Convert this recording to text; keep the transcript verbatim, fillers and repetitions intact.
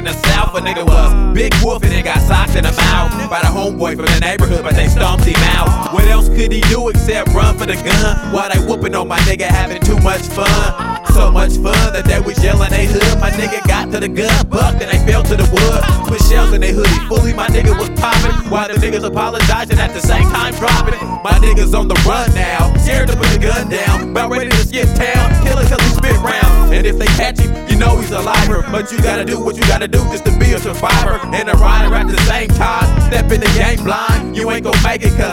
the south, a nigga was Big Wolf and he got socked in the mouth by the homeboy from the neighborhood, but they stomped him out. What else could he do except run for the gun while they whooping on my nigga, having too much fun? So much fun that they was yelling they hood. My nigga got to the gun, bucked, and they fell to the wood. Put shells in their hoodie, fully my nigga was popping, while the niggas apologizing at the same time dropping it. My niggas on the run now, scared to put the gun down, about ready to skip town, kill it till he spit round. And if they catch him, you know he's a liar, but you gotta do what you gotta do just to be a survivor and a rider at the same time. Step in the game blind, you ain't gon' make it, cause